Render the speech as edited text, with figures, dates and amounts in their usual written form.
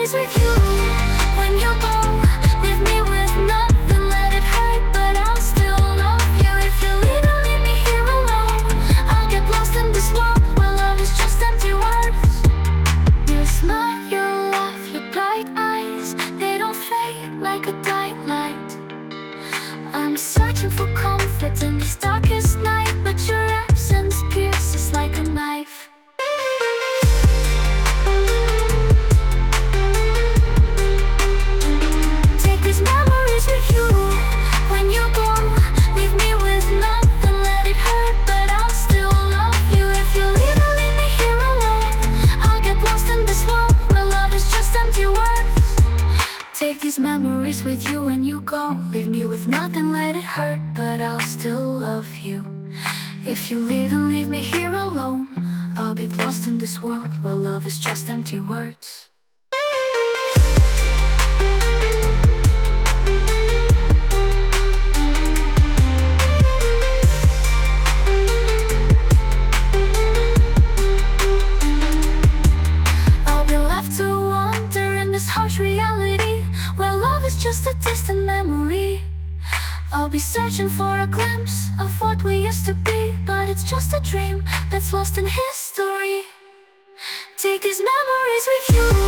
memories with you. When you go, leave me with nothing, let it hurt, but I'll still love you. If you leave and leave me here alone, I'll get lost in this world where love is just empty words. Your smile, your laugh, your bright eyes, they don't fade like a dying light. I'm searching for comfort in this darkest night, but your absence pierces like a knife. Take these memories with you. When you go, leave me with nothing, let it hurt, but I'll still love you. If you leave and leave me here alone, I'll get lost in this world where love is just empty words. Take these memories with you when you go, leave me with nothing, let it hurt, but I'll still love you. If you leave and leave me here alone, I'll be lost in this world where love is just empty words. I'll be left to wander in this harsh reality where love is just a distant memory. I'll be searching for a glimpse of what we used to be, but it's just a dream that's lost in history. Take these memories with you.